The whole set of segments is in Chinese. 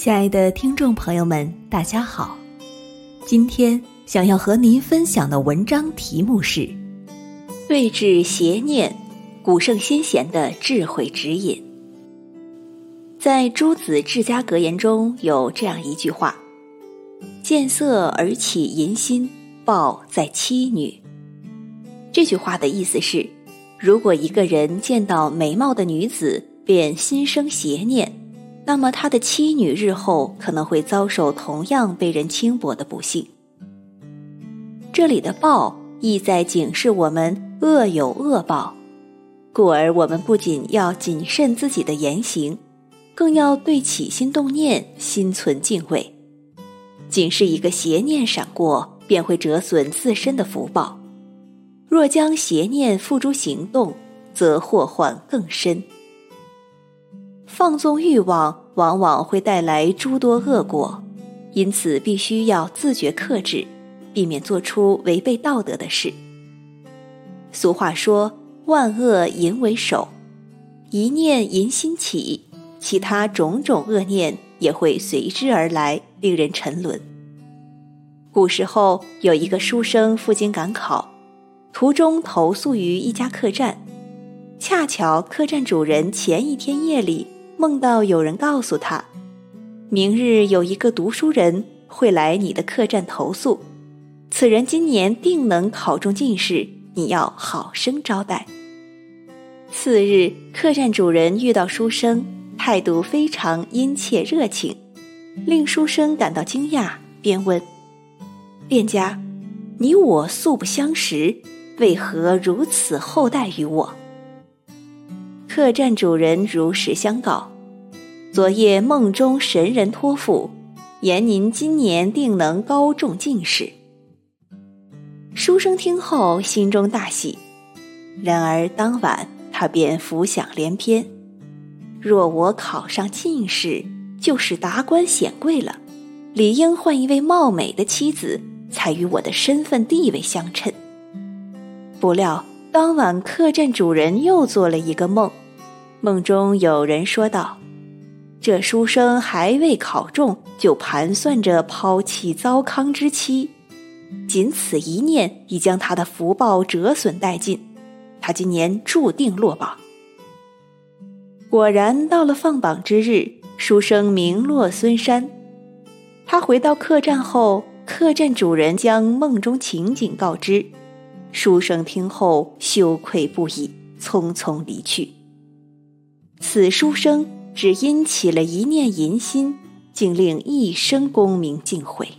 亲爱的听众朋友们，大家好。今天想要和您分享的文章题目是对治邪念，古圣先贤的智慧指引。在诸子治家格言中有这样一句话：见色而起淫心，报在妻女。这句话的意思是，如果一个人见到美貌的女子便心生邪念，那么他的妻女日后可能会遭受同样被人轻薄的不幸。这里的报意在警示我们恶有恶报，故而我们不仅要谨慎自己的言行，更要对起心动念心存敬畏。仅是一个邪念闪过，便会折损自身的福报，若将邪念付诸行动，则祸患更深。放纵欲望往往会带来诸多恶果，因此必须要自觉克制，避免做出违背道德的事。俗话说，万恶淫为首，一念淫心起，其他种种恶念也会随之而来，令人沉沦。古时候有一个书生赴京赶考，途中投宿于一家客栈，恰巧客栈主人前一天夜里梦到有人告诉他，明日有一个读书人会来你的客栈投宿，此人今年定能考中进士，你要好生招待。次日，客栈主人遇到书生，态度非常殷切热情，令书生感到惊讶，便问：店家，你我素不相识，为何如此厚待于我？客栈主人如实相告，昨夜梦中神人托付，言您今年定能高中进士。书生听后心中大喜，然而当晚他便浮想联翩，若我考上进士，就是达官显贵了，理应换一位貌美的妻子，才与我的身份地位相称。不料当晚客栈主人又做了一个梦，梦中有人说道，这书生还未考中，就盘算着抛弃糟糠之妻，仅此一念已将他的福报折损殆尽，他今年注定落榜。果然到了放榜之日，书生名落孙山。他回到客栈后，客栈主人将梦中情景告知，书生听后羞愧不已，匆匆离去。此书生只因起了一念淫心，竟令一生功名尽毁。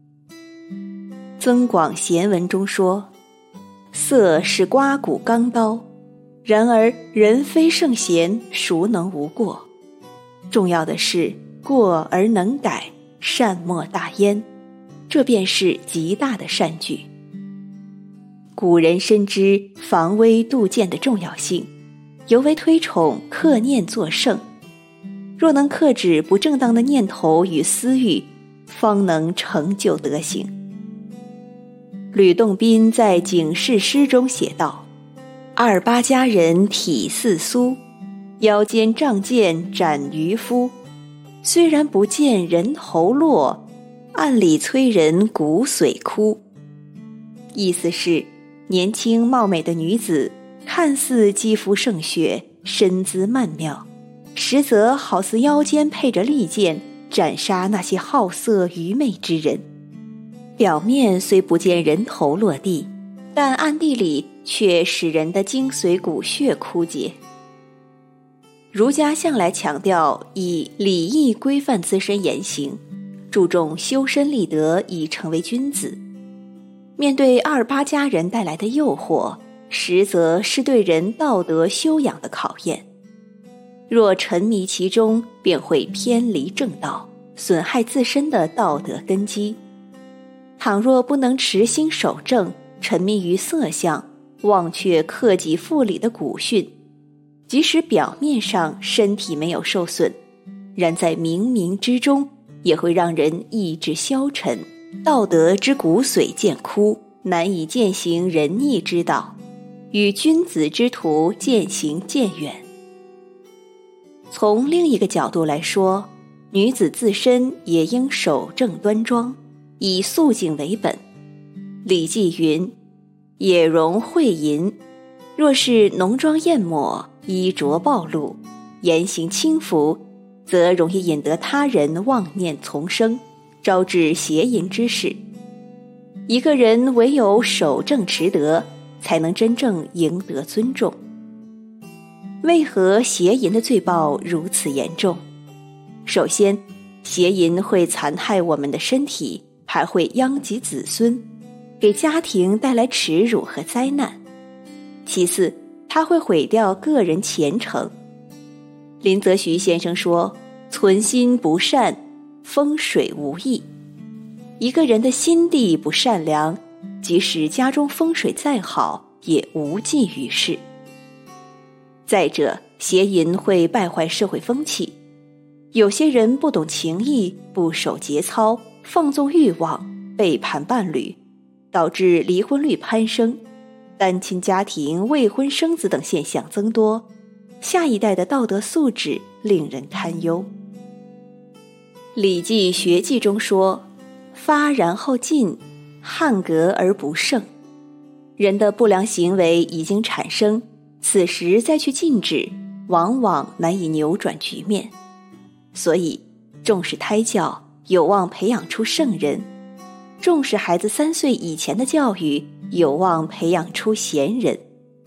增广贤文中说，色是刮骨钢刀，然而人非圣贤，孰能无过？重要的是过而能改，善莫大焉，这便是极大的善举。古人深知防微杜渐的重要性，尤为推崇克念作圣。若能克制不正当的念头与私欲，方能成就德行。吕洞宾在警示诗中写道，二八佳人体似酥，腰间仗剑斩渔夫，虽然不见人头落，暗里催人骨髓枯。意思是，年轻貌美的女子看似肌肤胜雪，身姿曼妙，实则好似腰间配着利剑，斩杀那些好色愚昧之人。表面虽不见人头落地，但暗地里却使人的精髓骨血枯竭。儒家向来强调以礼义规范自身言行，注重修身立德以成为君子。面对二八佳人带来的诱惑，实则是对人道德修养的考验。若沉迷其中，便会偏离正道，损害自身的道德根基。倘若不能持心守正，沉迷于色相，忘却克己复礼的古训，即使表面上身体没有受损，然在冥冥之中也会让人意志消沉，道德之骨髓渐枯，难以践行仁义之道，与君子之途渐行渐远。从另一个角度来说， 女子自身也应守正端庄，以素净为本。礼记云：也容秽淫，若是浓妆艳抹，衣着暴露，言行轻浮，则容易引得他人妄念丛生，招致邪淫之事。一个人唯有守正持德，才能真正赢得尊重。为何邪淫的罪报如此严重？首先，邪淫会残害我们的身体，还会殃及子孙，给家庭带来耻辱和灾难。其次，它会毁掉个人前程。林则徐先生说，存心不善，风水无益。一个人的心地不善良，即使家中风水再好，也无济于事。再者，邪淫会败坏社会风气。有些人不懂情义，不守节操，放纵欲望，背叛伴侣，导致离婚率攀升，单亲家庭、未婚生子等现象增多，下一代的道德素质令人堪忧。《礼记学记》中说，发然后进，汉格而不胜。人的不良行为已经产生，此时再去禁止，往往难以扭转局面。所以重视胎教，有望培养出圣人；重视孩子3岁以前的教育，有望培养出贤人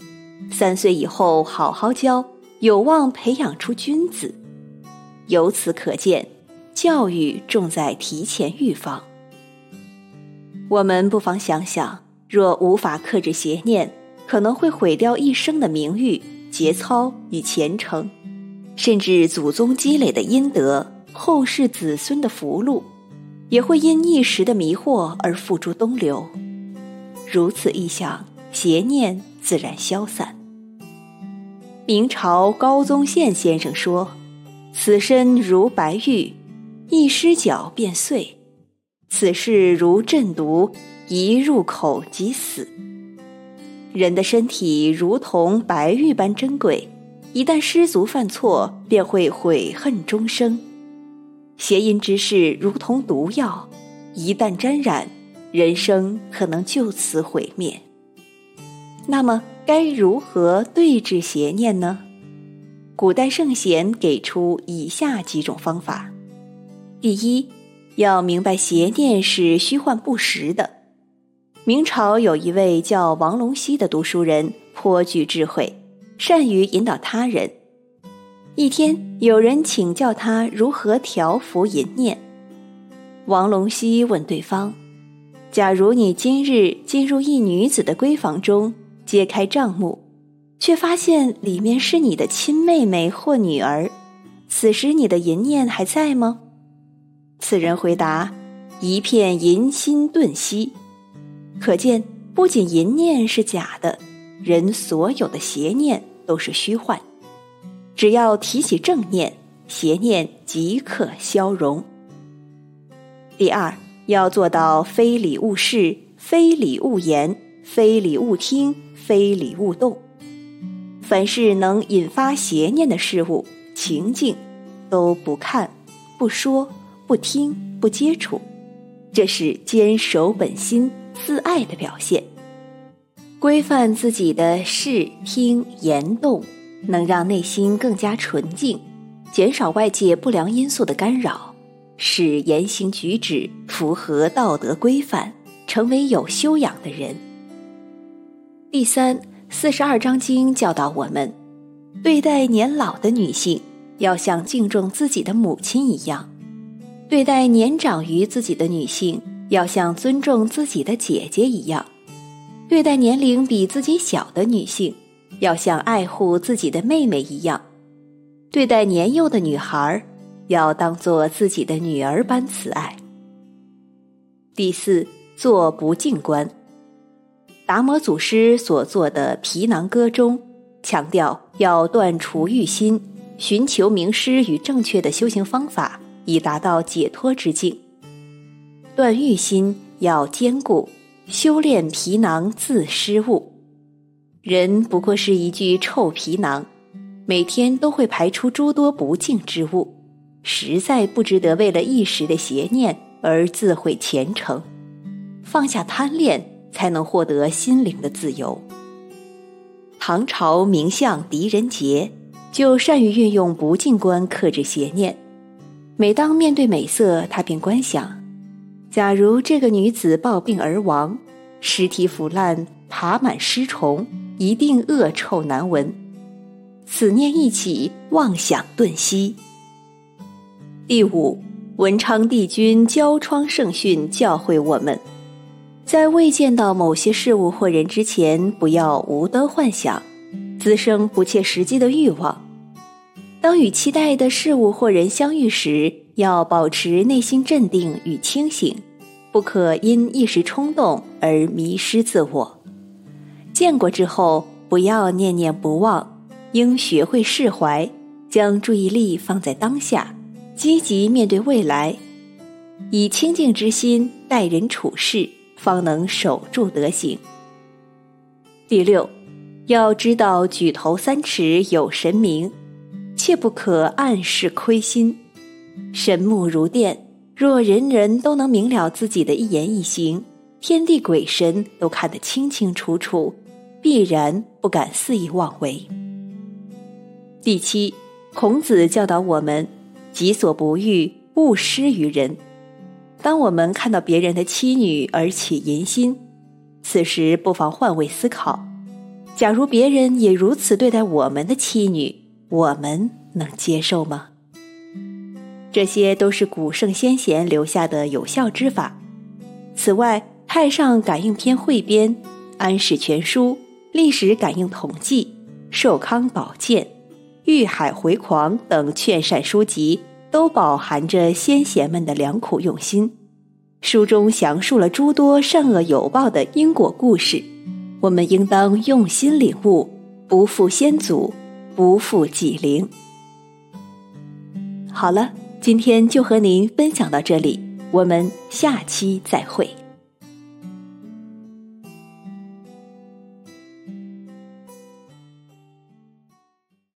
；3岁以后好好教，有望培养出君子。由此可见，教育重在提前预防。我们不妨想想，若无法克制邪念，可能会毁掉一生的名誉、节操与前程，甚至祖宗积累的阴德，后世子孙的福禄，也会因一时的迷惑而付诸东流。如此一想，邪念自然消散。明朝高宗宪先生说，此身如白玉，一失脚便碎，此事如鸩毒，一入口即死。人的身体如同白玉般珍贵，一旦失足犯错，便会悔恨终生。邪淫之事如同毒药，一旦沾染，人生可能就此毁灭。那么该如何对治邪念呢？古代圣贤给出以下几种方法。第一，要明白邪念是虚幻不实的。明朝有一位叫王龙溪的读书人，颇具智慧，善于引导他人。一天，有人请教他如何调伏淫念。王龙溪问对方，假如你今日进入一女子的闺房中，揭开帐幕，却发现里面是你的亲妹妹或女儿，此时你的淫念还在吗？此人回答，一片淫心顿息。可见，不仅淫念是假的，人所有的邪念都是虚幻。只要提起正念，邪念即刻消融。第二，要做到非礼勿视，非礼勿言，非礼勿听，非礼勿动。凡是能引发邪念的事物、情境，都不看、不说、不听、不接触，这是坚守本心、自爱的表现。规范自己的视、听、言、动，能让内心更加纯净，减少外界不良因素的干扰，使言行举止符合道德规范，成为有修养的人。第三，42章经教导我们，对待年老的女性，要像敬重自己的母亲一样；对待年长于自己的女性，要像尊重自己的姐姐一样；对待年龄比自己小的女性，要像爱护自己的妹妹一样；对待年幼的女孩，要当作自己的女儿般慈爱。第四，做不净观。达摩祖师所作的《皮囊歌》中，强调要断除欲心，寻求名师与正确的修行方法，以达到解脱之境。断欲心要坚固，修炼皮囊自失物。人不过是一具臭皮囊，每天都会排出诸多不净之物， 实在不值得为了一时的邪念而自毁前程。放下贪恋，才能获得心灵的自由。唐朝名相狄仁杰就善于运用不净观克制邪念。每当面对美色，他便观想，假如这个女子暴病而亡，尸体腐烂，爬满尸虫，一定恶臭难闻。此念一起，妄想顿息。第五，文昌帝君焦窗圣训教诲我们，在未见到某些事物或人之前，不要无德幻想，滋生不切实际的欲望。当与期待的事物或人相遇时，要保持内心镇定与清醒，不可因一时冲动而迷失自我。见过之后，不要念念不忘，应学会释怀，将注意力放在当下，积极面对未来，以清净之心待人处事，方能守住德行。第六，要知道举头三尺有神明，切不可暗示亏心。神目如电，若人人都能明了自己的一言一行，天地鬼神都看得清清楚楚，必然不敢肆意妄为。第七，孔子教导我们，己所不欲，勿施于人。当我们看到别人的妻女而起淫心，此时不妨换位思考，假如别人也如此对待我们的妻女，我们能接受吗？这些都是古圣先贤留下的有效之法。此外，《太上感应篇汇编》、《安史全书》、《历史感应统计》、《寿康宝鉴》、《玉海回狂》等劝善书籍都饱含着先贤们的良苦用心。书中详述了诸多善恶有报的因果故事，我们应当用心领悟，不负先祖，不负己灵。好了，今天就和您分享到这里，我们下期再会。